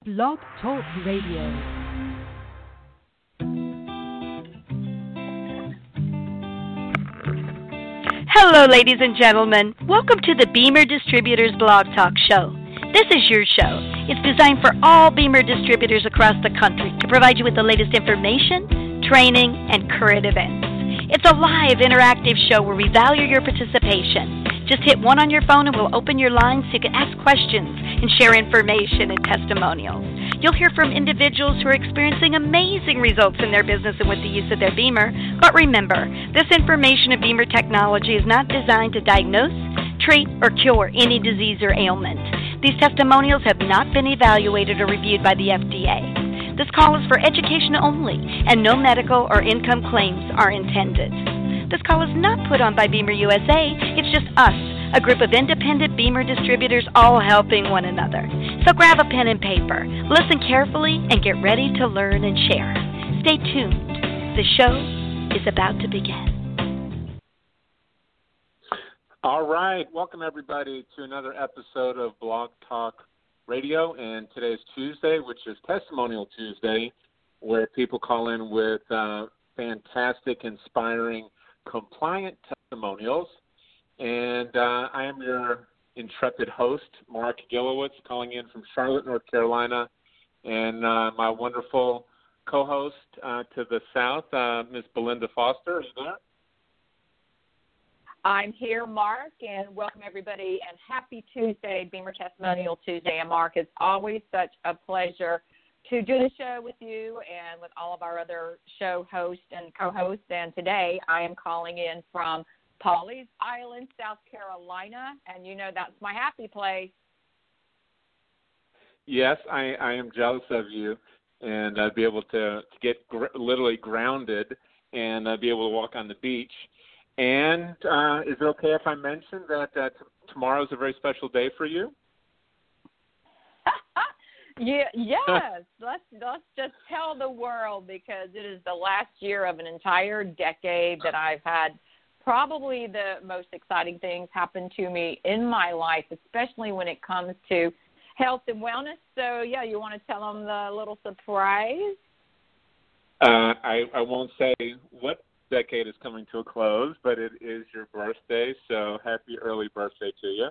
Blog Talk Radio. Hello, ladies and gentlemen. Welcome to the Beamer Distributors Blog Talk Show. This is your show. It's designed for all Beamer distributors across the country to provide you with the latest information, training, and current events. It's a live, interactive show where we value your participation. Just hit 1 on your phone and we'll open your lines so you can ask questions and share information and testimonials. You'll hear from individuals who are experiencing amazing results in their business and with the use of their Beamer. But remember, this information of Beamer technology is not designed to diagnose, treat, or cure any disease or ailment. These testimonials have not been evaluated or reviewed by the FDA. This call is for education only, and no medical or income claims are intended. This call is not put on by Beamer USA. It's just us, a group of independent Beamer distributors all helping one another. So grab a pen and paper, listen carefully, and get ready to learn and share. Stay tuned. The show is about to begin. All right. Welcome, everybody, to another episode of Blog Talk Radio. And today is Tuesday, which is Testimonial Tuesday, where people call in with fantastic, inspiring, compliant testimonials. And I am your intrepid host, Mark Gilowitz, calling in from Charlotte, North Carolina. And my wonderful co-host to the south, Ms. Belinda Foster. Are you there? I'm here, Mark, and welcome everybody, and happy Tuesday, Beamer Testimonial Tuesday. And Mark, it's always such a pleasure to do the show with you and with all of our other show hosts and co-hosts. And today I am calling in from Pawleys Island, South Carolina, and you know that's my happy place. Yes, I am jealous of you, and I'd be able to get literally grounded and be able to walk on the beach. And is it okay if I mention that tomorrow is a very special day for you? Yes. Let's just tell the world, because it is the last year of an entire decade that I've had probably the most exciting things happen to me in my life, especially when it comes to health and wellness. So, yeah, you want to tell them the little surprise? I won't say what decade is coming to a close, but it is your birthday, so happy early birthday to you.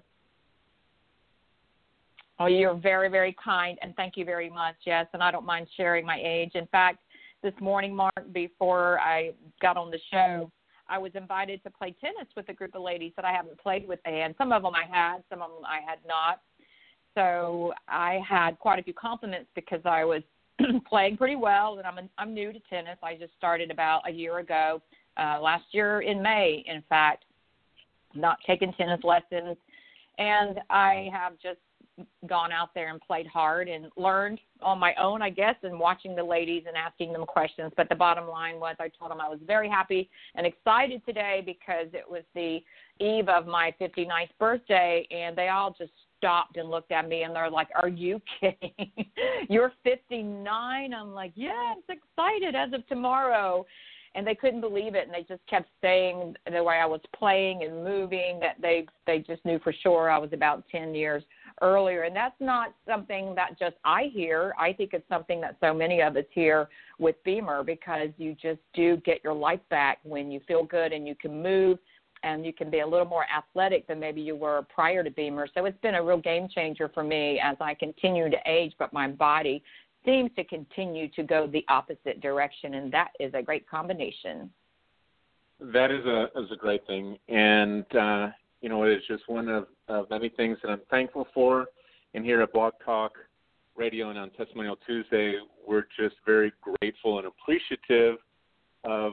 Oh, you're very, very kind, and thank you very much, yes, and I don't mind sharing my age. In fact, this morning, Mark, before I got on the show, I was invited to play tennis with a group of ladies that I haven't played with, and some of them I had, some of them I had not. So I had quite a few compliments because I was playing pretty well, and I'm new to tennis. I just started about a year ago, last year in May, in fact, not taking tennis lessons. And I have just gone out there and played hard and learned on my own, I guess, and watching the ladies and asking them questions. But the bottom line was I told them I was very happy and excited today because it was the eve of my 59th birthday, and they all just stopped and looked at me, and they're like, "Are you kidding? You're 59? I'm like, "Yeah, I'm excited as of tomorrow." And they couldn't believe it, and they just kept saying the way I was playing and moving that they just knew for sure I was about 10 years earlier. And that's not something that just I hear. I think it's something that so many of us hear with Beamer, because you just do get your life back when you feel good and you can move and you can be a little more athletic than maybe you were prior to Beamer. So it's been a real game changer for me as I continue to age, but my body seems to continue to go the opposite direction, and that is a great combination. That is a great thing, and it is just one of many things that I'm thankful for. And here at Blog Talk Radio and on Testimonial Tuesday, we're just very grateful and appreciative of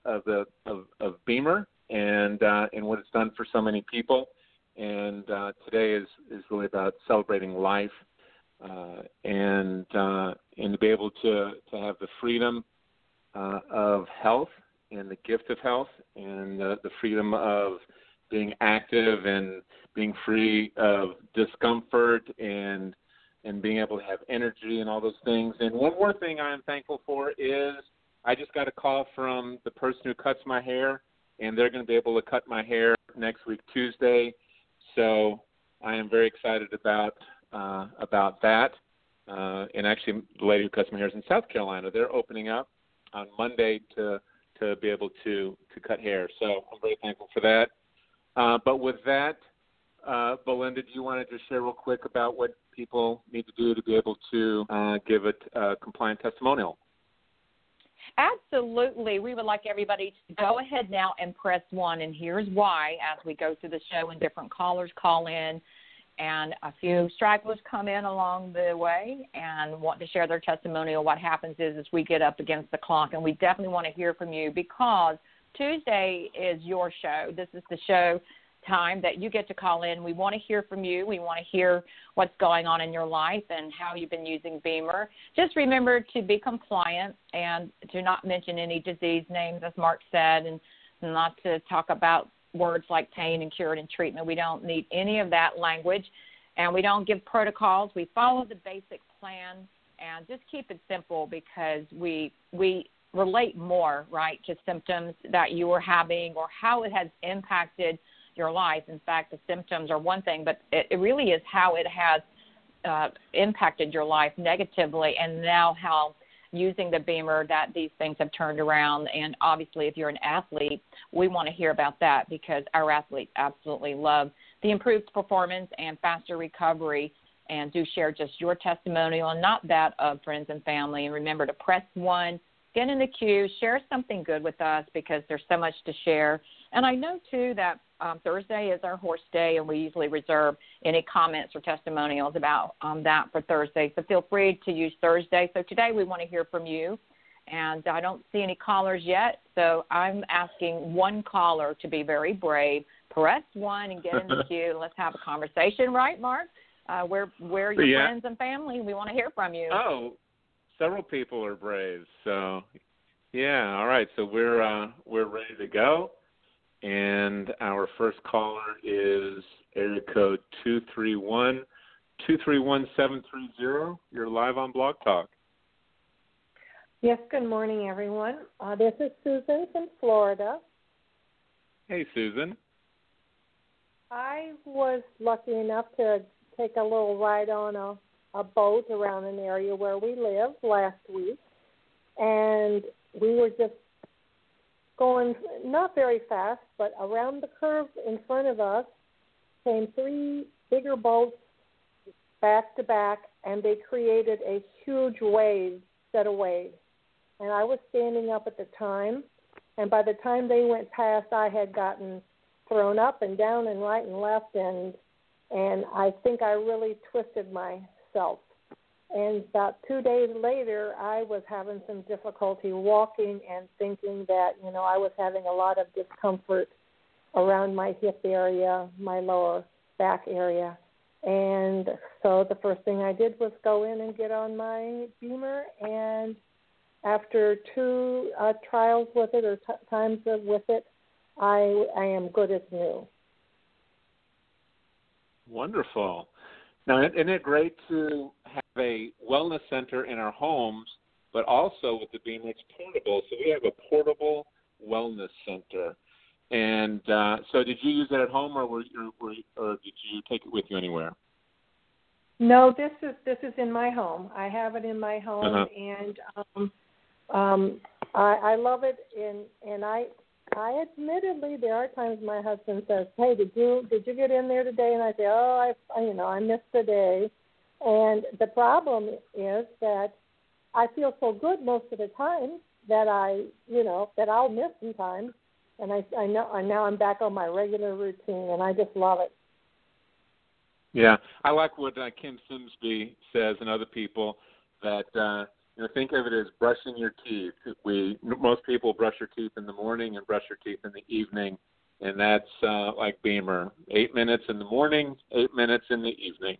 Beamer and what it's done for so many people. And today is really about celebrating life. And to be able to have the freedom of health and the gift of health and the freedom of being active and being free of discomfort and being able to have energy and all those things. And one more thing I am thankful for is I just got a call from the person who cuts my hair, and they're going to be able to cut my hair next week, Tuesday. So I am very excited about that. and actually the lady who cuts my hair is in South Carolina. They're opening up on Monday to be able to cut hair. So I'm very thankful for that. But with that, Belinda, do you want to just share real quick about what people need to do to be able to give a compliant testimonial? Absolutely. We would like everybody to go ahead now and press 1, and here's why. As we go through the show and different callers call in, and a few stragglers come in along the way and want to share their testimonial, what happens is we get up against the clock, and we definitely want to hear from you because Tuesday is your show. This is the show time that you get to call in. We want to hear from you. We want to hear what's going on in your life and how you've been using Beamer. Just remember to be compliant and to not mention any disease names, as Mark said, and not to talk about words like pain and cure and treatment. We don't need any of that language, and we don't give protocols. We follow the basic plan and just keep it simple because we relate more, right, to symptoms that you are having or how it has impacted your life. In fact, the symptoms are one thing, but it really is how it has impacted your life negatively, and now how using the Beamer that these things have turned around. And obviously, if you're an athlete, we want to hear about that because our athletes absolutely love the improved performance and faster recovery, and do share just your testimonial and not that of friends and family. And remember to press 1, get in the queue, share something good with us because there's so much to share. And I know, too, that Thursday is our horse day, and we usually reserve any comments or testimonials about that for Thursday. So feel free to use Thursday. So today we want to hear from you, and I don't see any callers yet, so I'm asking one caller to be very brave. Press 1 and get in the queue. Let's have a conversation, right, Mark? We're your friends and family. We want to hear from you. Oh, several people are brave. So, yeah, all right. So we're ready to go. And our first caller is area code 231-231-730. You're live on Blog Talk. Yes, good morning, everyone. This is Susan from Florida. Hey, Susan. I was lucky enough to take a little ride on a boat around an area where we live last week, and we were just going not very fast, but around the curve in front of us came 3 bigger boats back to back, and they created a huge set of waves. And I was standing up at the time, and by the time they went past, I had gotten thrown up and down and right and left, and I think I really twisted myself. And about 2 days later, I was having some difficulty walking and thinking that, I was having a lot of discomfort around my hip area, my lower back area. And so the first thing I did was go in and get on my Beamer, and after 2 trials with it or times with it, I am good as new. Wonderful. Now, isn't it great to have a wellness center in our homes, but also with the Beamer, it's portable. So we have a portable wellness center. And so did you use it at home, or did you take it with you anywhere? No, this is in my home. I have it in my home, and I love it. And I admittedly, there are times my husband says, "Hey, did you get in there today?" And I say, "Oh, I missed the day." And the problem is that I feel so good most of the time that that I'll miss sometimes, and I know now I'm back on my regular routine, and I just love it. Yeah, I like what Kim Simsby says and other people that think of it as brushing your teeth. Most people brush their teeth in the morning and brush their teeth in the evening, and that's like Beamer. 8 minutes in the morning, 8 minutes in the evening.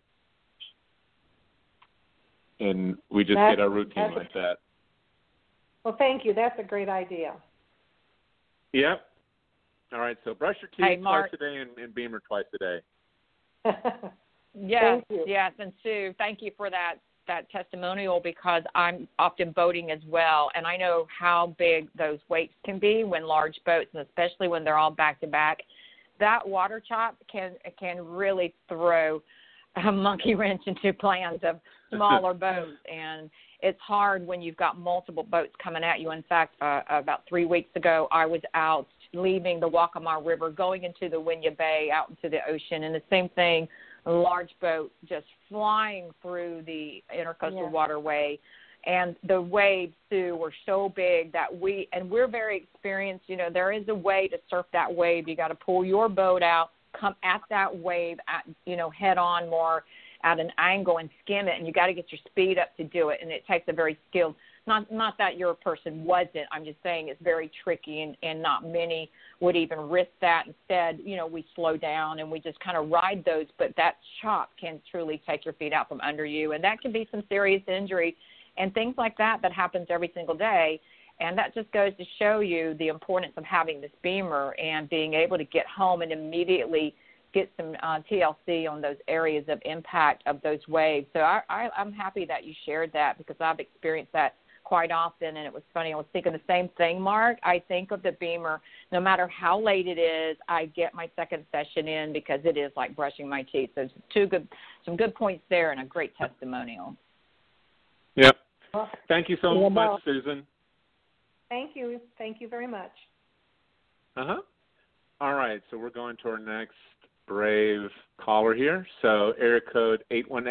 And we just get our routine like that. Well, thank you. That's a great idea. Yep. All right, so brush your teeth twice a day and Beamer twice a day. Yes, thank you. Yes, and Sue, thank you for that testimonial, because I'm often boating as well, and I know how big those weights can be when large boats, and especially when they're all back to back. That water chop can really throw a monkey wrench into plans of smaller boats, and it's hard when you've got multiple boats coming at you. In fact, about 3 weeks ago, I was out leaving the Waccamaw River, going into the Winyah Bay, out into the ocean, and the same thing, a large boat just flying through the Intercoastal Waterway. And the waves, Sue, were so big that we're very experienced. You know, there is a way to surf that wave. You got to pull your boat out, come at that wave, head on, more at an angle, and skim it. And you got to get your speed up to do it. And it takes a very skilled. Not that your person wasn't. I'm just saying it's very tricky, and not many would even risk that. Instead, we slow down and we just kind of ride those. But that chop can truly take your feet out from under you, and that can be some serious injury. And things like that happens every single day. And that just goes to show you the importance of having this beamer and being able to get home and immediately get some TLC on those areas of impact of those waves. So I'm happy that you shared that, because I've experienced that quite often. And it was funny. I was thinking the same thing, Mark. I think of the beamer, no matter how late it is, I get my second session in, because it is like brushing my teeth. So some good points there, and a great testimonial. Yep. Thank you so much, Susan. Thank you. Thank you very much. All right, so we're going to our next brave caller here. So area code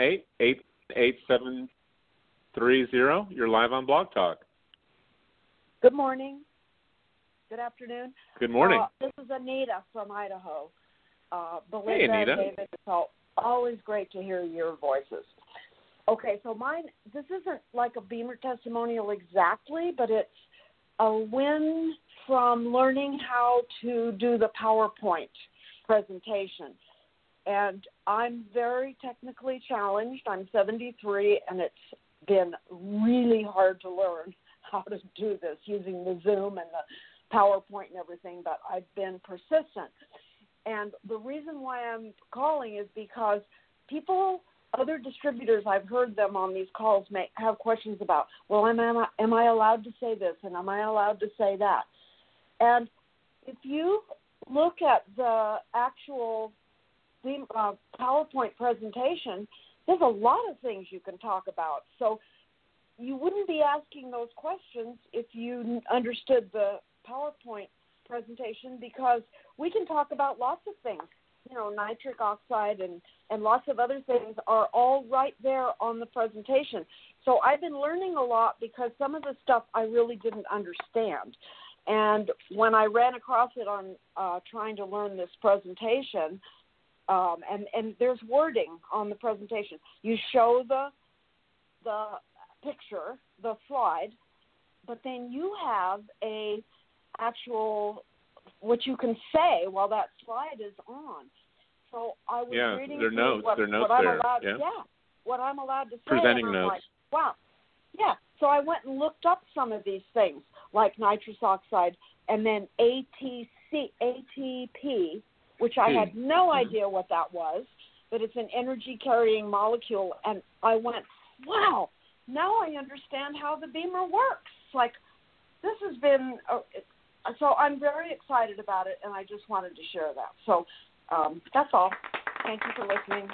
818-88730. You're live on Blog Talk. Good morning. Good afternoon. Good morning. This is Anita from Idaho. Belinda, hey, Anita. David, it's always great to hear your voices. Okay, so this isn't like a beamer testimonial exactly, but it's a win from learning how to do the PowerPoint presentation. And I'm very technically challenged. I'm 73, and it's been really hard to learn how to do this using the Zoom and the PowerPoint and everything, but I've been persistent. And the reason why I'm calling is because other distributors, I've heard them on these calls have questions about, well, am I allowed to say this, and am I allowed to say that? And if you look at the actual PowerPoint presentation, there's a lot of things you can talk about. So you wouldn't be asking those questions if you understood the PowerPoint presentation, because we can talk about lots of things. Nitric oxide and lots of other things are all right there on the presentation. So I've been learning a lot, because some of the stuff I really didn't understand. And when I ran across it on trying to learn this presentation, and there's wording on the presentation. You show the picture, the slide, but then you have a actual what you can say while that slide is on. So I was reading their notes, what I'm allowed, there. what I'm allowed to say. Presenting and I'm notes. like, wow. Yeah. So I went and looked up some of these things, like nitrous oxide, and then ATP, which I had no idea what that was, but it's an energy-carrying molecule. And I went, wow, now I understand how the beamer works. Like, this has been so I'm very excited about it, and I just wanted to share that. So that's all. Thank you for listening.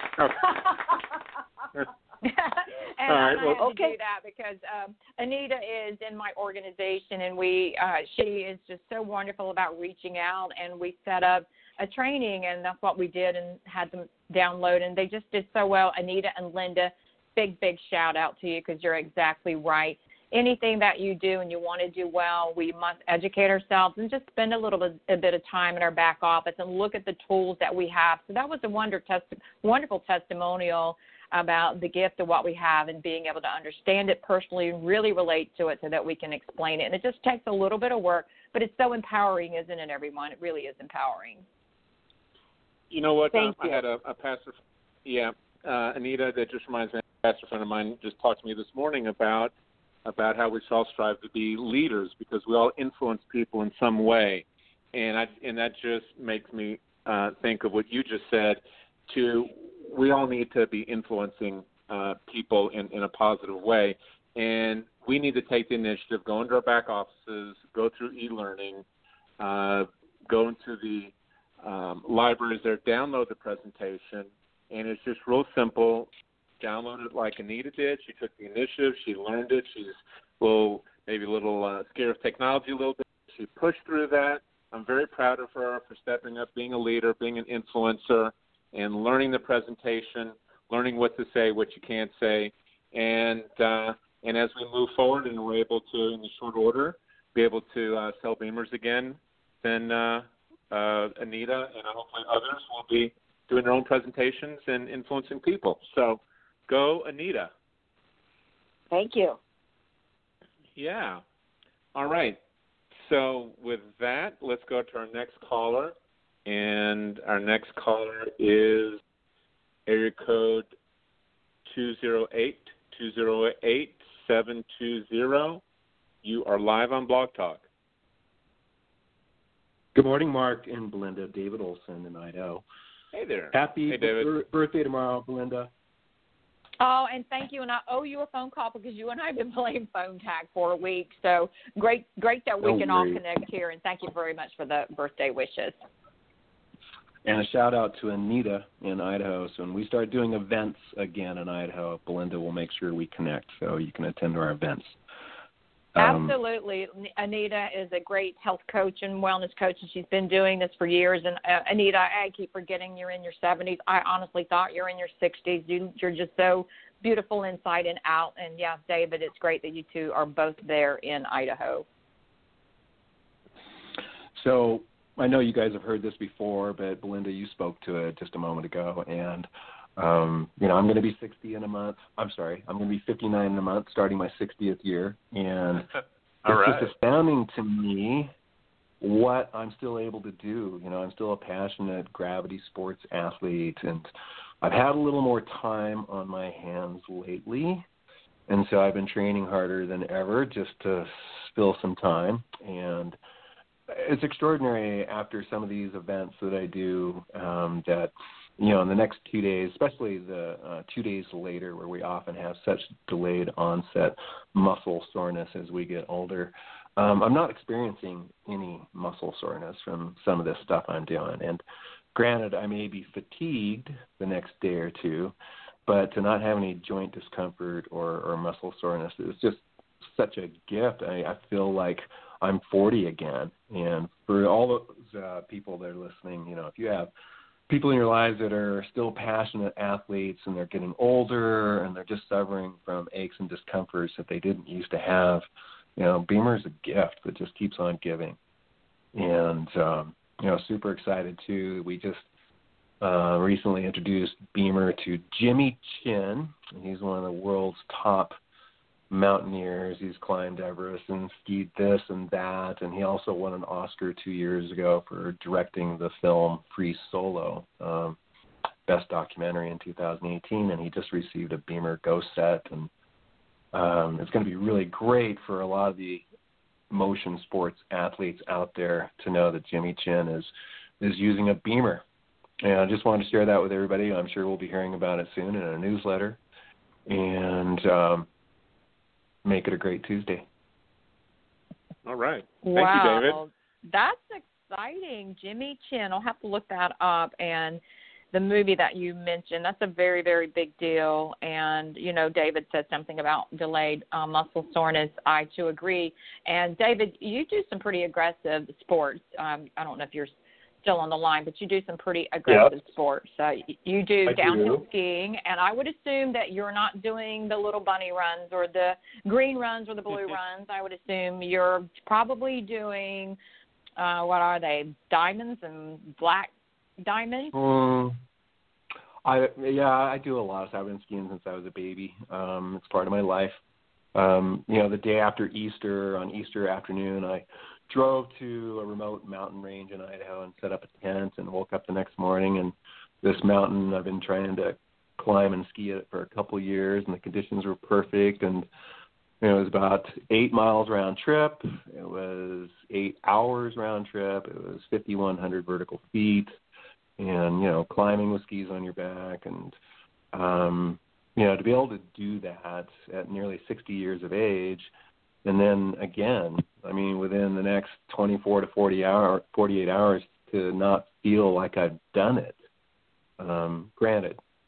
And all right, I had to do that because Anita is in my organization, and she is just so wonderful about reaching out, and we set up a training, and that's what we did, and had them download, and they just did so well. Anita and Linda, big shout out to you, because you're exactly right. Anything that you do and you want to do well, we must educate ourselves and just spend a bit of time in our back office and look at the tools that we have. So that was a wonderful testimonial about the gift of what we have and being able to understand it personally and really relate to it so that we can explain it. And it just takes a little bit of work, but it's so empowering, isn't it, everyone? It really is empowering. You know what? Thank you. I had a pastor, Anita, that just reminds me, a pastor friend of mine just talked to me this morning about how we should all strive to be leaders, because we all influence people in some way. And that just makes me think of what you just said, we all need to be influencing people in a positive way. And we need to take the initiative, go into our back offices, go through e-learning, go into the libraries there, download the presentation, and it's just real simple. download it like Anita did. She took the initiative. She learned it. She's maybe a little scared of technology a little bit. She pushed through that. I'm very proud of her for stepping up, being a leader, being an influencer, and learning the presentation, learning what to say, what you can't say. And as we move forward and we're able to, in the short order, be able to sell Beamers again, then Anita and hopefully others will be doing their own presentations and influencing people. So go, Anita. Thank you. Yeah. All right. So with that, let's go to our next caller. And our next caller is area code 208-208-720. You are live on Blog Talk. Good morning, Mark and Belinda. David Olson in Idaho. Hey there. Happy birthday tomorrow, Belinda. Oh, and thank you. And I owe you a phone call because you and I have been playing phone tag for a week. So great that we can all connect here. And thank you very much for the birthday wishes. And a shout out to Anita in Idaho. So when we start doing events again in Idaho, Belinda will make sure we connect so you can attend our events. Absolutely. Anita is a great health coach and wellness coach, and she's been doing this for years. And Anita, I keep forgetting you're in your 70s. I honestly thought you're in your 60s. You're just so beautiful inside and out. And, yeah, David, it's great that you two are both there in Idaho. So I know you guys have heard this before, but, Belinda, you spoke to it just a moment ago. And, I'm going to be 60 in a month. I'm going to be 59 in a month, starting my 60th year. And it's just astounding to me what I'm still able to do. I'm still a passionate gravity sports athlete, and I've had a little more time on my hands lately. And so I've been training harder than ever just to fill some time. And it's extraordinary after some of these events that I do that – in the next 2 days, especially the 2 days later where we often have such delayed onset muscle soreness as we get older, I'm not experiencing any muscle soreness from some of this stuff I'm doing. And granted, I may be fatigued the next day or two, but to not have any joint discomfort or muscle soreness is just such a gift. I feel like I'm 40 again. And for all those people that are listening, if you have people in your lives that are still passionate athletes and they're getting older and they're just suffering from aches and discomforts that they didn't used to have, Beamer is a gift that just keeps on giving. And, super excited too. We just recently introduced Beamer to Jimmy Chin. He's one of the world's top mountaineers. He's climbed Everest and skied this and that, and he also won an Oscar 2 years ago for directing the film Free Solo, best documentary in 2018, and he just received a Beamer Go Set, and it's going to be really great for a lot of the motion sports athletes out there to know that Jimmy Chin is using a Beamer. And I just wanted to share that with everybody. I'm sure we'll be hearing about it soon in a newsletter, and make it a great Tuesday. All right. Thank you, David. That's exciting. Jimmy Chin. I'll have to look that up. And the movie that you mentioned, that's a very, very big deal. And, David said something about delayed muscle soreness. I too agree. And, David, you do some pretty aggressive sports. I don't know if you're still on the line, but you do some pretty aggressive sports. You do downhill skiing, and I would assume that you're not doing the little bunny runs or the green runs or the blue runs. I would assume you're probably doing, what are they, diamonds and black diamonds? I do a lot. I've been skiing since I was a baby. It's part of my life. The day after Easter, on Easter afternoon, I drove to a remote mountain range in Idaho and set up a tent and woke up the next morning. And this mountain, I've been trying to climb and ski it for a couple of years, and the conditions were perfect. And it was about 8 miles round trip. It was 8 hours round trip. It was 5,100 vertical feet. And, climbing with skis on your back. And, to be able to do that at nearly 60 years of age, and then again, within the next 24 to 48 hours to not feel like I've done it. Granted,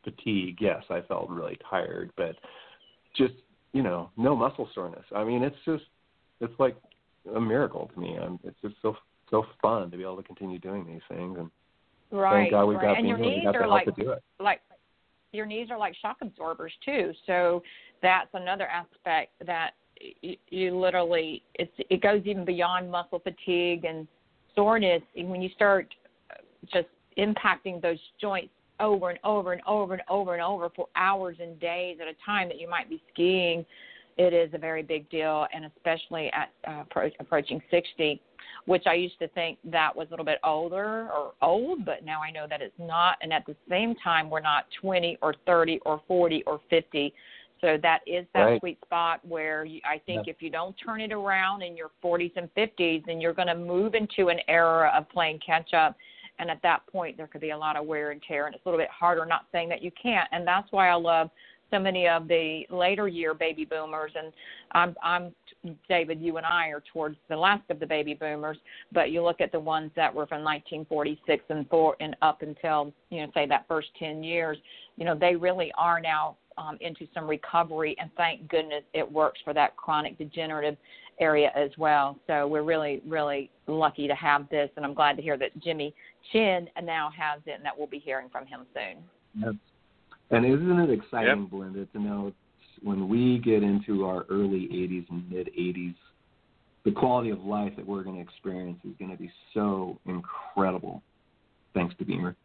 fatigue. Yes, I felt really tired, but just, no muscle soreness. I mean, it's like a miracle to me. It's just so fun to be able to continue doing these things. And thank God we've got your knees are like, to do it. Like your knees are like shock absorbers too. So that's another aspect that you literally, it goes even beyond muscle fatigue and soreness. And when you start just impacting those joints over and over and over and over and over for hours and days at a time that you might be skiing, it is a very big deal, and especially at approaching 60, which I used to think that was a little bit older or old, but now I know that it's not. And at the same time, we're not 20 or 30 or 40 or 50. So that is that right. sweet spot where I think if you don't turn it around in your 40s and 50s, then you're going to move into an era of playing catch up. And at that point, there could be a lot of wear and tear, and it's a little bit harder, not saying that you can't. And that's why I love so many of the later year baby boomers, and I'm David, you and I are towards the last of the baby boomers, but you look at the ones that were from 1946 and up until, say that first 10 years, they really are now into some recovery, and thank goodness it works for that chronic degenerative area as well. So we're really, really lucky to have this, and I'm glad to hear that Jimmy Chin now has it and that we'll be hearing from him soon. Yep. And isn't it exciting, Belinda, to know when we get into our early 80s and mid-80s, the quality of life that we're going to experience is going to be so incredible, thanks to Beamer.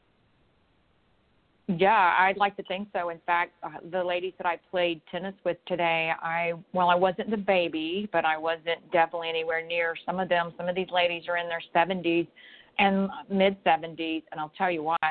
Yeah, I'd like to think so. In fact, the ladies that I played tennis with today, I wasn't the baby, but I wasn't definitely anywhere near some of them. Some of these ladies are in their 70s and mid-70s, and I'll tell you what,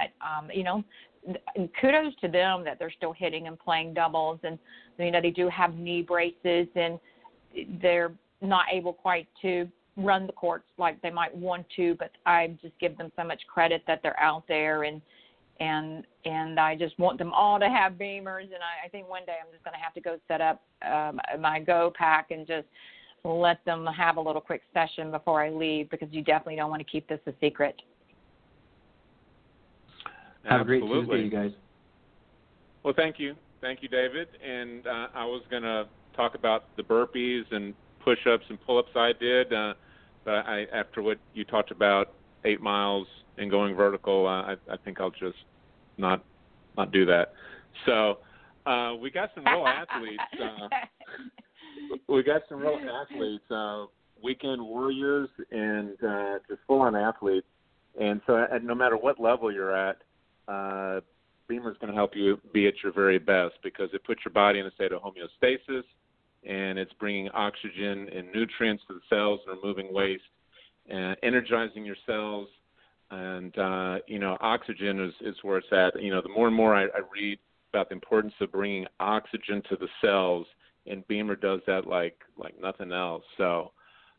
kudos to them that they're still hitting and playing doubles, and they do have knee braces, and they're not able quite to run the courts like they might want to, but I just give them so much credit that they're out there, and I just want them all to have Beamers, and I think one day I'm just going to have to go set up my Go pack and just let them have a little quick session before I leave, because you definitely don't want to keep this a secret. Have a great Tuesday, you guys. Well, thank you. Thank you, David. And I was going to talk about the burpees and push-ups and pull-ups I did, but after what you talked about, 8 miles and going vertical, I think I'll just not do that. So we got some real athletes. Weekend warriors, and just full-on athletes. And so no matter what level you're at, Beamer's going to help you be at your very best, because it puts your body in a state of homeostasis, and it's bringing oxygen and nutrients to the cells and removing waste, and energizing your cells. And, oxygen is where it's at. The more and more I read about the importance of bringing oxygen to the cells, and Beamer does that like nothing else. So,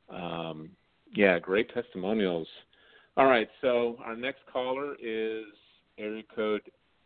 great testimonials. All right, so our next caller is area code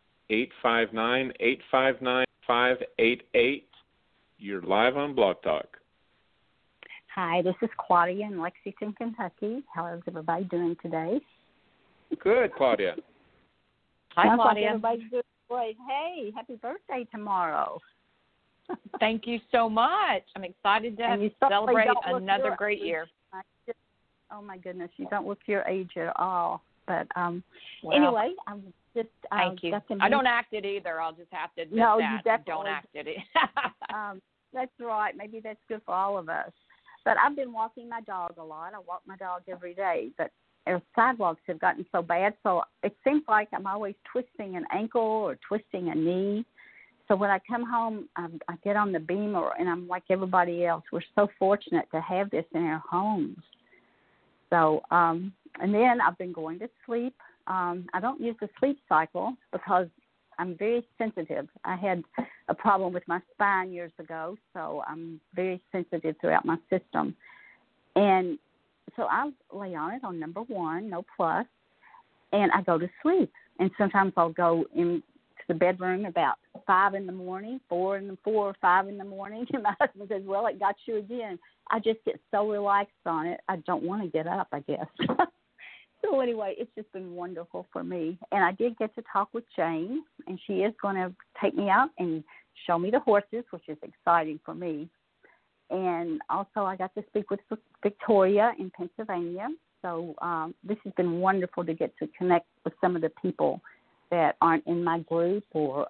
859-859-588. You're live on Blog Talk. Hi, this is Claudia in Lexington, Kentucky. How is everybody doing today? Good, Claudia. Hi, Claudia. Like everybody's doing great. Hey, happy birthday tomorrow. Thank you so much. I'm excited to celebrate another great year. Oh, my goodness. You don't look your age at all. But anyway, I'm just thank you. I don't act it either. I'll just have to admit that. You don't act it. That's right. Maybe that's good for all of us. But I've been walking my dog a lot. I walk my dog every day. But our sidewalks have gotten so bad, so it seems like I'm always twisting an ankle or twisting a knee. So when I come home, I get on the Beamer, and I'm like everybody else. We're so fortunate to have this in our homes. So, and then I've been going to sleep. I don't use the sleep cycle because I'm very sensitive. I had a problem with my spine years ago, so I'm very sensitive throughout my system. And so I lay on it on number 1, no plus, and I go to sleep. And sometimes I'll go into the bedroom about 5 in the morning, 4 or 5 in the morning, and my husband says, well, it got you again. I just get so relaxed on it, I don't want to get up, I guess. So anyway, it's just been wonderful for me. And I did get to talk with Jane, and she is going to take me out and show me the horses, which is exciting for me. And also I got to speak with Victoria in Pennsylvania. So this has been wonderful to get to connect with some of the people that aren't in my group or,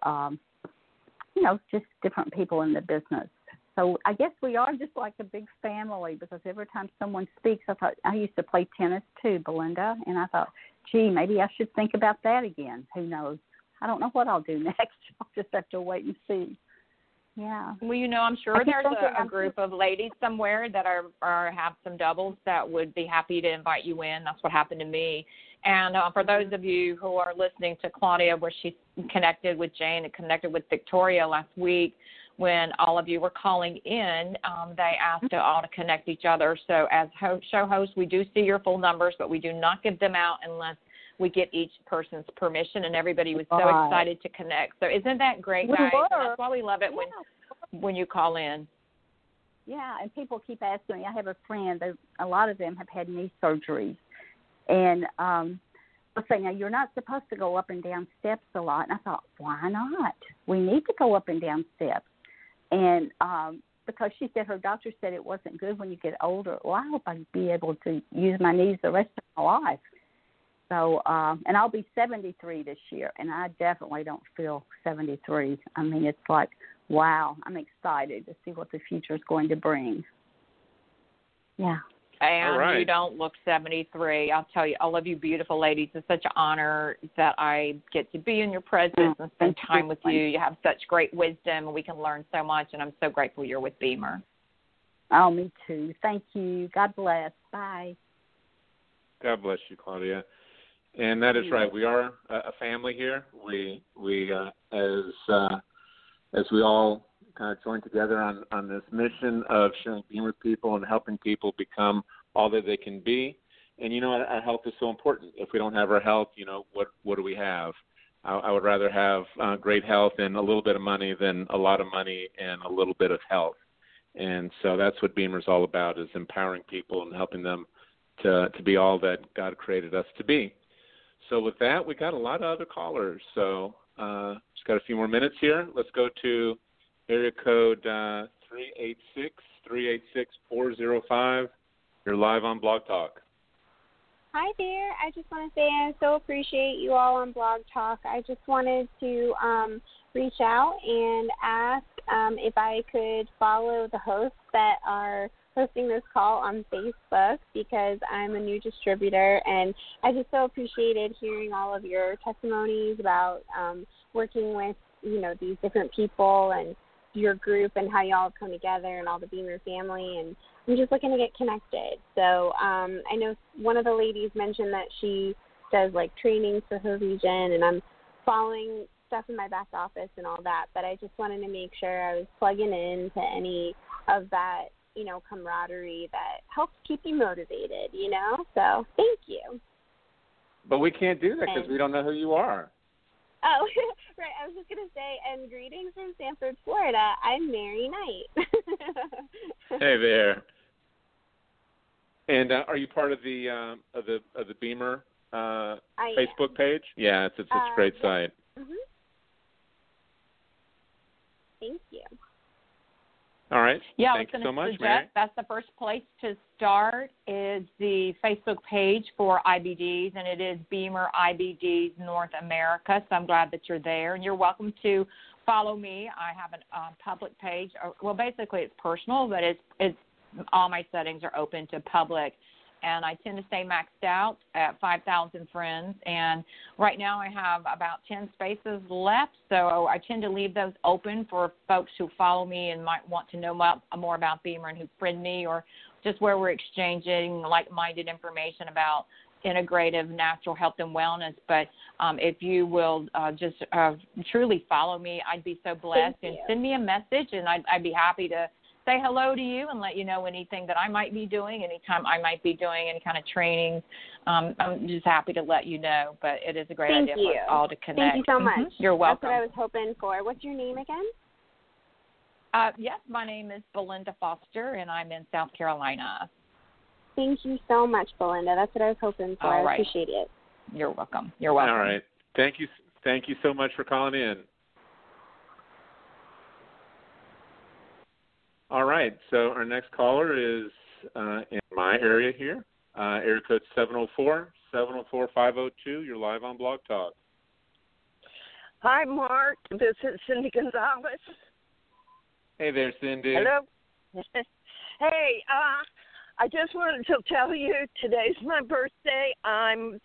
just different people in the business. So I guess we are just like a big family because every time someone speaks, I thought, I used to play tennis too, Belinda, and I thought, gee, maybe I should think about that again. Who knows? I don't know what I'll do next. I'll just have to wait and see. Yeah. Well, I'm sure there's a group of ladies somewhere that are have some doubles that would be happy to invite you in. That's what happened to me. And for those of you who are listening to Claudia, where she connected with Jane and connected with Victoria last week, when all of you were calling in, they asked all to connect each other. So as show hosts, we do see your full numbers, but we do not give them out unless we get each person's permission, and everybody was so excited to connect. So isn't that great, guys? And that's why we love it when you call in. Yeah, and people keep asking me. I have a friend, a lot of them have had knee surgeries, and I was saying, now, you're not supposed to go up and down steps a lot. And I thought, why not? We need to go up and down steps. And because she said her doctor said it wasn't good when you get older. Well, I hope I'll be able to use my knees the rest of my life. So, and I'll be 73 this year, and I definitely don't feel 73. I mean, it's like, wow, I'm excited to see what the future is going to bring. Yeah. And you don't look 73. I'll tell you, all of you beautiful ladies, it's such an honor that I get to be in your presence and spend time with you. You have such great wisdom, and we can learn so much, and I'm so grateful you're with Beamer. Oh, me too. Thank you. God bless. Bye. God bless you, Claudia. And that is right. We are a family here. We as we all kind of join together on this mission of sharing Beamer with people and helping people become all that they can be. And, our health is so important. If we don't have our health, what do we have? I would rather have great health and a little bit of money than a lot of money and a little bit of health. And so that's what Beamer is all about, is empowering people and helping them to be all that God created us to be. So with that, we got a lot of other callers. So just got a few more minutes here. Let's go to area code 386-386-405. You're live on Blog Talk. Hi there. I just want to say I so appreciate you all on Blog Talk. I just wanted to reach out and ask if I could follow the hosts that are hosting this call on Facebook, because I'm a new distributor, and I just so appreciated hearing all of your testimonies about working with, these different people and your group and how y'all come together and all the Beamer family, and I'm just looking to get connected. So I know one of the ladies mentioned that she does trainings for her region, and I'm following stuff in my back office and all that, but I just wanted to make sure I was plugging into any of that, camaraderie that helps keep you motivated, So thank you. But we can't do that because we don't know who you are. Oh, right. I was just going to say, and greetings from Sanford, Florida. I'm Mary Knight. Hey there. And are you part of the Beamer Facebook page? Yeah, it's a great site. Mm-hmm. Thank you. All right. Yeah, thank you so much, Mary. That's the first place to start, is the Facebook page for IBDs, and it is Beamer IBDs North America. So I'm glad that you're there, and you're welcome to follow me. I have a public page. Well, basically it's personal, but it's all my settings are open to public. And I tend to stay maxed out at 5,000 friends. And right now I have about 10 spaces left, so I tend to leave those open for folks who follow me and might want to know more about Beamer and who friend me, or just where we're exchanging like-minded information about integrative natural health and wellness. But if you will just truly follow me, I'd be so blessed. And send me a message, and I'd be happy to say hello to you and let you know anything that I might be doing, anytime I might be doing any kind of training. I'm just happy to let you know, but it is a great idea for us all to connect. Thank you so much. Mm-hmm. You're welcome. That's what I was hoping for. What's your name again? Yes, my name is Belinda Foster, and I'm in South Carolina. Thank you so much, Belinda. That's what I was hoping for. All right. I appreciate it. You're welcome. You're welcome. All right. Thank you so much for calling in. All right. So our next caller is in my area here. Area code 704-704-502. You're live on Blog Talk. Hi, Mark. This is Cindy Gonzalez. Hey there, Cindy. Hello. Hey, I just wanted to tell you today's my birthday. I'm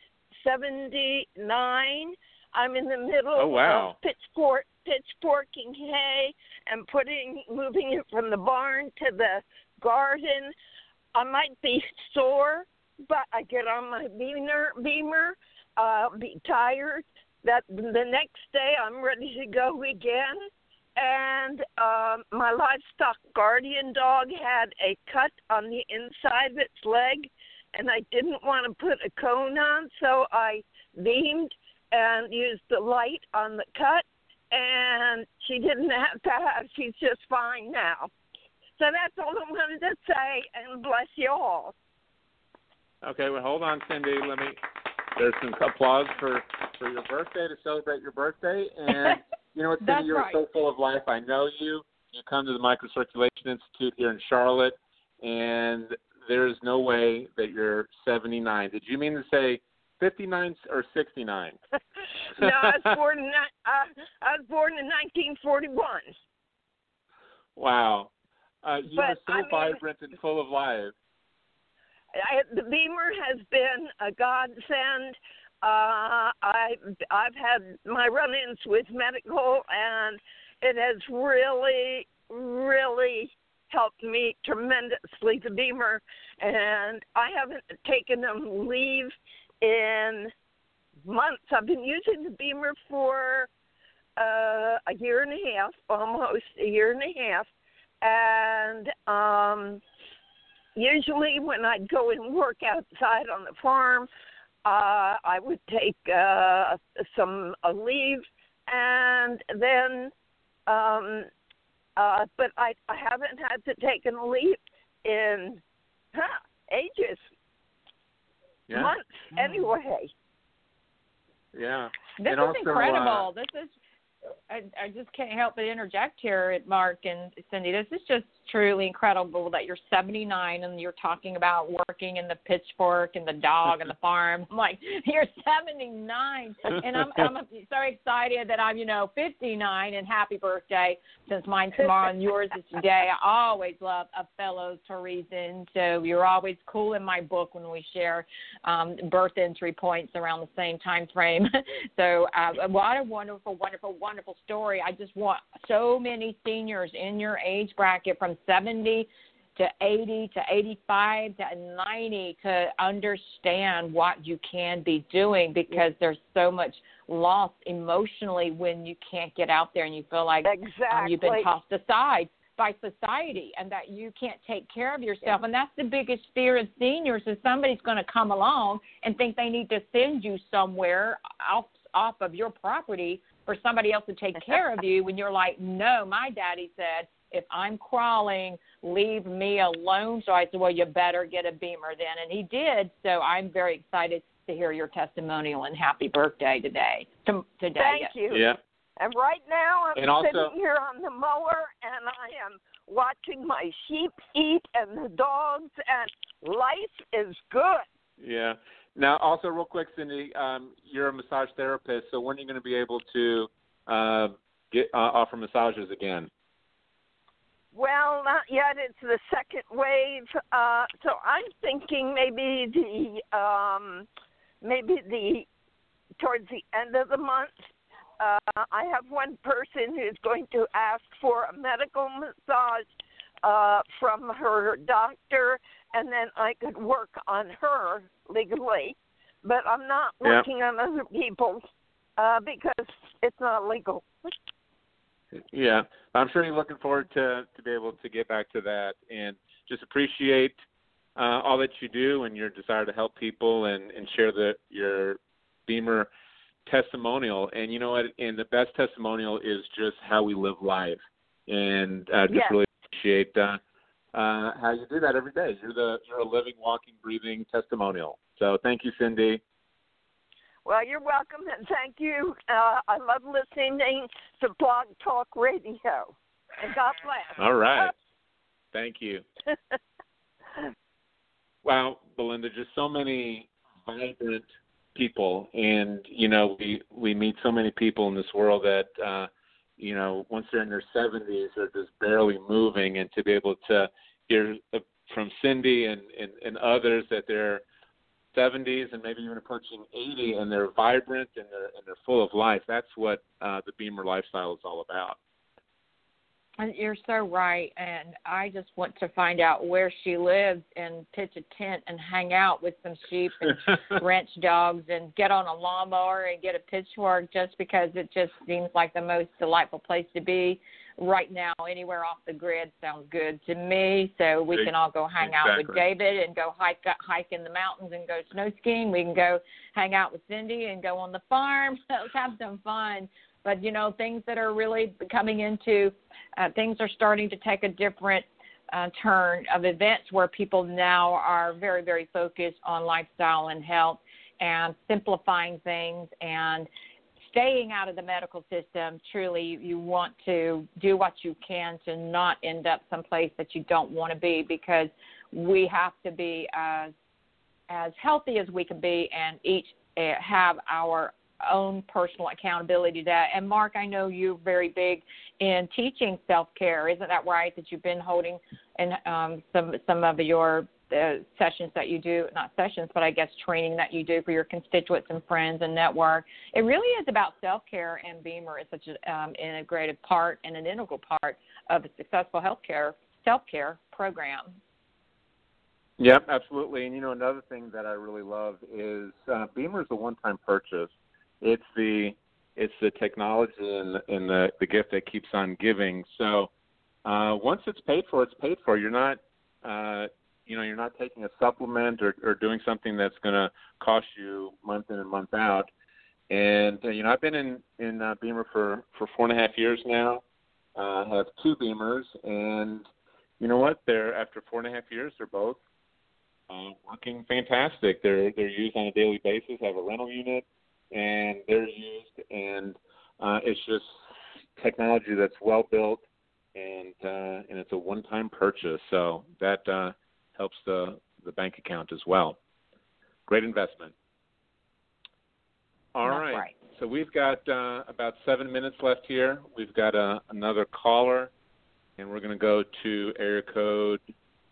79. I'm in the middle of pitchforking hay and moving it from the barn to the garden. I might be sore, but I get on my beamer, be tired. That the next day I'm ready to go again. And my livestock guardian dog had a cut on the inside of its leg, and I didn't want to put a cone on, so I beamed and used the light on the cut, and she didn't have to have, she's just fine now. So that's all I wanted to say, and bless you all. Okay, well, hold on, Cindy. There's some applause for your birthday, to celebrate your birthday. And you know what, Cindy, you're right. so full of life. I know you. You come to the Microcirculation Institute here in Charlotte, and there's no way that you're 79. Did you mean to say 59 or 69? No, I was born in 1941. Wow. You are so vibrant and full of life. The beamer has been a godsend. I've had my run-ins with medical, and it has really, really helped me tremendously, the beamer. And I haven't taken a leave in months. I've been using the beamer for a year and a half, almost a year and a half. And usually when I'd go and work outside on the farm, I would take a leave, and then, but I haven't had to take a leave in ages, months anyway. Yeah. This is incredible. This is. I just can't help but interject here at Mark and Cindy. This is just truly incredible that you're 79 and you're talking about working in the pitchfork and the dog and the farm. I'm like, you're 79. And I'm so excited that I'm, 59, and happy birthday, since mine's tomorrow and yours is today. I always love a fellow Teresian. So you're always cool in my book when we share birth entry points around the same time frame. So what a wonderful, wonderful, wonderful story. I just want so many seniors in your age bracket from 70 to 80 to 85 to 90 to understand what you can be doing, because there's so much loss emotionally when you can't get out there and you feel like you've been tossed aside by society and that you can't take care of yourself. And that's the biggest fear of seniors, is somebody's going to come along and think they need to send you somewhere off of your property for somebody else to take care of you, when you're like, no, my daddy said, if I'm crawling, leave me alone. So I said, well, you better get a beamer then. And he did. So I'm very excited to hear your testimonial, and happy birthday today. Thank you. Yeah. And right now I'm sitting also, here on the mower, and I am watching my sheep eat and the dogs, and life is good. Yeah. Now, also, real quick, Cindy, you're a massage therapist, so when are you going to be able to offer massages again? Well, not yet. It's the second wave, so I'm thinking maybe the towards the end of the month. I have one person who's going to ask for a medical massage from her doctor, and then I could work on her legally. But I'm not working on other people because it's not legal. Yeah, I'm sure you're looking forward to be able to get back to that, and just appreciate all that you do and your desire to help people and share your Beamer testimonial. And you know what? And the best testimonial is just how we live life. And just really appreciate how you do that every day. You're a living, walking, breathing testimonial. So thank you, Cindy. Well, you're welcome, and thank you. I love listening to Blog Talk Radio. And God bless. All right. Thank you. Wow, Belinda, just so many vibrant people. And, we meet so many people in this world that, once they're in their 70s, they're just barely moving. And to be able to hear from Cindy and others that they're 70s and maybe even approaching 80, and they're vibrant and they're full of life. That's what the Beamer lifestyle is all about. And you're so right, and I just want to find out where she lives and pitch a tent and hang out with some sheep and ranch dogs and get on a lawnmower and get a pitchfork, just because it just seems like the most delightful place to be right now. Anywhere off the grid sounds good to me, so we can all go hang out with David and go hike in the mountains and go snow skiing. We can go hang out with Cindy and go on the farm. Let's have some fun. But, things that are really coming into, things are starting to take a different turn of events where people now are very, very focused on lifestyle and health and simplifying things and staying out of the medical system. Truly, you want to do what you can to not end up someplace that you don't want to be, because we have to be as healthy as we can be and each have our own personal accountability to that. And Mark, I know you're very big in teaching self-care. Isn't that right, that you've been holding in some of your sessions that you do, not sessions, but I guess training that you do for your constituents and friends and network? It really is about self-care, and Beamer is such an integrated part and an integral part of a successful self-care program. Yep, absolutely. And, another thing that I really love is Beamer is a one-time purchase. It's the technology and the gift that keeps on giving. So once it's paid for, it's paid for. You're not you're not taking a supplement or doing something that's going to cost you month in and month out. And I've been in Beamer for 4.5 years now. I have 2 Beamers, and you know what? After 4.5 years, they're both working fantastic. They're used on a daily basis. I have a rental unit, and they're used, and it's just technology that's well built, and it's a one-time purchase, so that helps the bank account as well. Great investment. All right. So we've got about 7 minutes left here. We've got another caller, and we're going to go to area code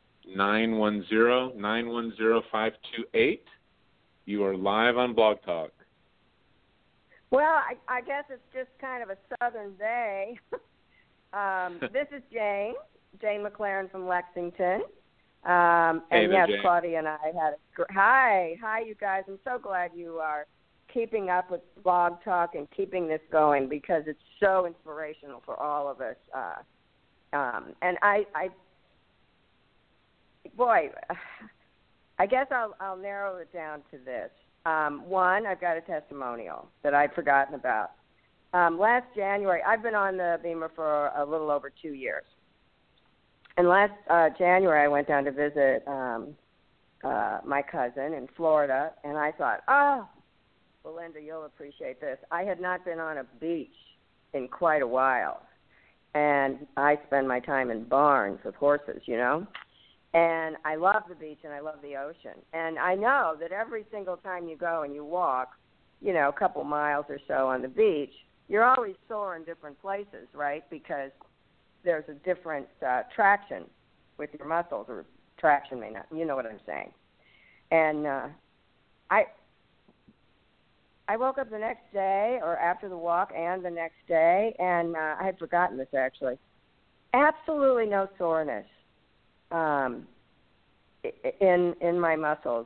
910-910-528. You are live on Blog Talk. Well, I guess it's just kind of a southern day. This is Jane McLaren from Lexington. And yes, Jane. Claudia and I had hi, you guys. I'm so glad you are keeping up with Blog Talk and keeping this going, because it's so inspirational for all of us. And I guess I'll narrow it down to this. One, I've got a testimonial that I'd forgotten about. Last January, I've been on the Beamer for a little over 2 years. And last January, I went down to visit my cousin in Florida, and I thought, Belinda, you'll appreciate this. I had not been on a beach in quite a while, and I spend my time in barns with horses, And I love the beach and I love the ocean. And I know that every single time you go and you walk, a couple miles or so on the beach, you're always sore in different places, right? Because there's a different traction with your muscles, or traction may not, you know what I'm saying. And I woke up the next day, or after the walk and the next day, and I had forgotten this actually. Absolutely no soreness in my muscles.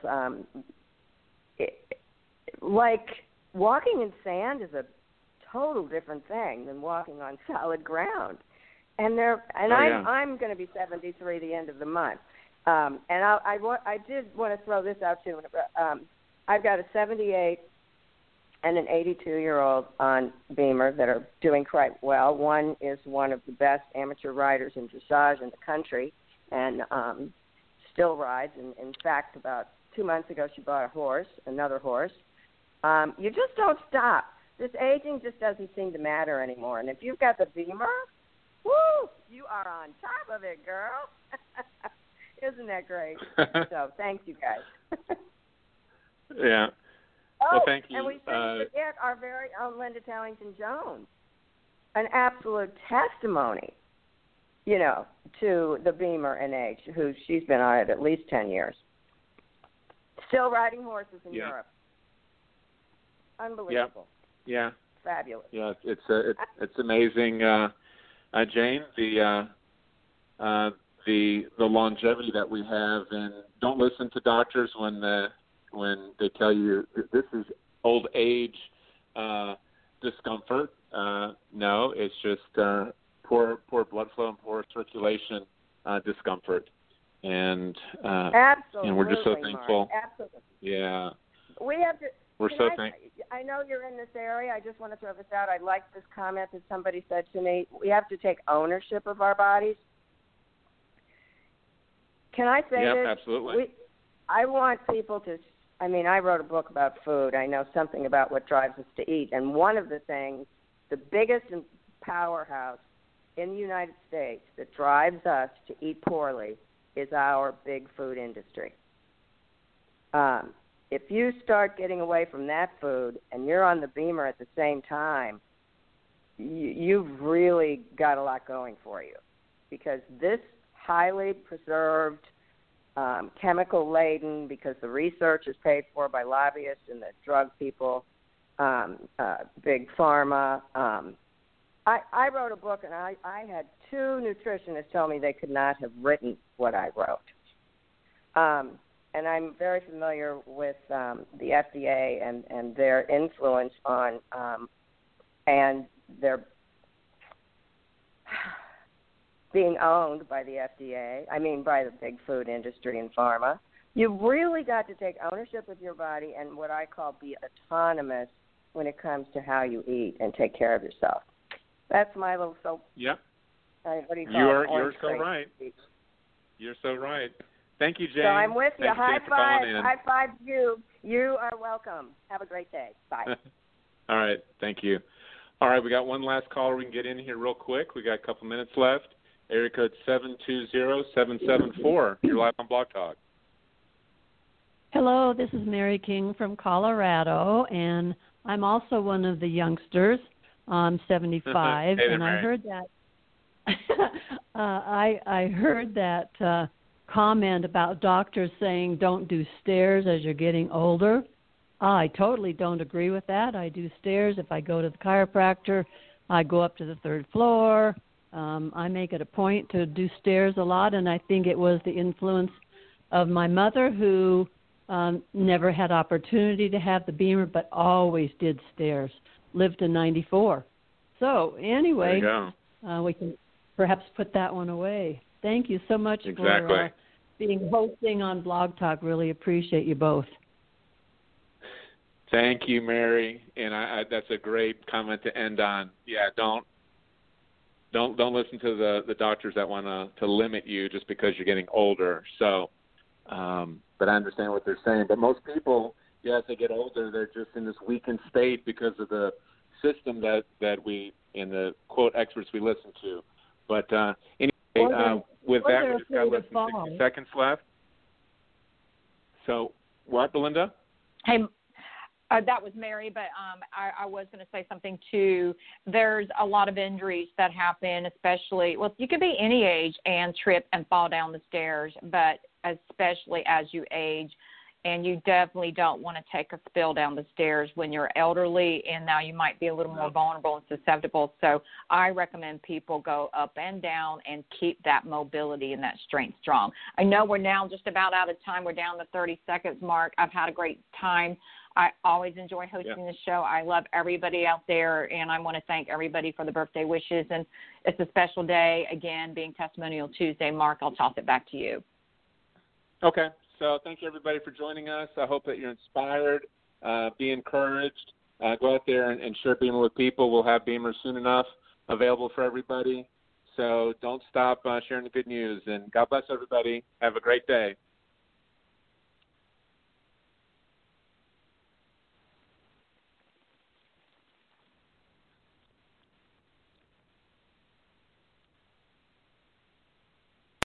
Like walking in sand is a total different thing than walking on solid ground. And I'm going to be 73 the end of the month. And I did want to throw this out too. I've got a 78 and an 82-year-old on Beamer that are doing quite well. One is one of the best amateur riders in dressage in the country, and still rides. And in fact, about 2 months ago, she bought another horse. You just don't stop. This aging just doesn't seem to matter anymore. And if you've got the Beamer, woo, you are on top of it, girl. Isn't that great? So thank you, guys. Yeah. Well, thank you. And we shouldn't forget our very own Linda Tellington-Jones, an absolute testimony, to the Beamer and age, who she's been on it at least 10 years. Still riding horses in Europe. Unbelievable. Yeah. Fabulous. Yeah, it's amazing, Jane. The longevity that we have, and don't listen to doctors when they tell you this is old age discomfort. No, it's just poor blood flow and poor circulation discomfort, and absolutely, and we're just so thankful. Mark, absolutely. Yeah. We have to. We're so thankful. I know you're in this area. I just want to throw this out. I like this comment that somebody said to me. We have to take ownership of our bodies. Can I say this? Yeah, absolutely. I want people to. I mean, I wrote a book about food. I know something about what drives us to eat. And one of the things, the biggest powerhouse in the United States that drives us to eat poorly is our big food industry. If you start getting away from that food and you're on the Beamer at the same time, you've really got a lot going for you, because this highly preserved, chemical-laden, because the research is paid for by lobbyists and the drug people, big pharma. I wrote a book, and I had 2 nutritionists tell me they could not have written what I wrote. And I'm very familiar with the FDA and their influence on and their being owned by the FDA, by the big food industry and pharma. You've really got to take ownership of your body and what I call be autonomous when it comes to how you eat and take care of yourself. That's my little soap. Yep. What do you call it? You're so right. You're so right. Thank you, Jane. So I'm with you. High five. High five you. You are welcome. Have a great day. Bye. All right. Thank you. All right. We got one last caller we can get in here real quick. We got a couple minutes left. Area code 720-774. You're live on Blog Talk. Hello. This is Mary King from Colorado, and I'm also one of the youngsters. I'm 75, hey there, and Mary. I heard that. I heard that comment about doctors saying don't do stairs as you're getting older. I totally don't agree with that. I do stairs. If I go to the chiropractor, I go up to the 3rd floor. I make it a point to do stairs a lot, and I think it was the influence of my mother, who never had opportunity to have the Beamer but always did stairs, lived to 94. So anyway, we can perhaps put that one away. Thank you so much for hosting on Blog Talk. Really appreciate you both. Thank you, Mary. And I that's a great comment to end on. Yeah, don't listen to the doctors that want to limit you just because you're getting older. So, but I understand what they're saying. But most people, as they get older, they're just in this weakened state because of the system that we and the quote experts we listen to. But anyway, with that, we've just got less than 60 seconds left. So, what, Belinda? Hey, that was Mary, but I was going to say something too. There's a lot of injuries that happen, especially, you could be any age and trip and fall down the stairs, but especially as you age. And you definitely don't want to take a spill down the stairs when you're elderly, and now you might be a little more vulnerable and susceptible. So I recommend people go up and down and keep that mobility and that strength strong. I know we're now just about out of time. We're down to 30 seconds, Mark. I've had a great time. I always enjoy hosting this show. I love everybody out there, and I want to thank everybody for the birthday wishes. And it's a special day, again, being Testimonial Tuesday. Mark, I'll toss it back to you. Okay. So thank you, everybody, for joining us. I hope that you're inspired. Be encouraged. Go out there and share Beamer with people. We'll have Beamer soon enough available for everybody. So don't stop sharing the good news. And God bless everybody. Have a great day.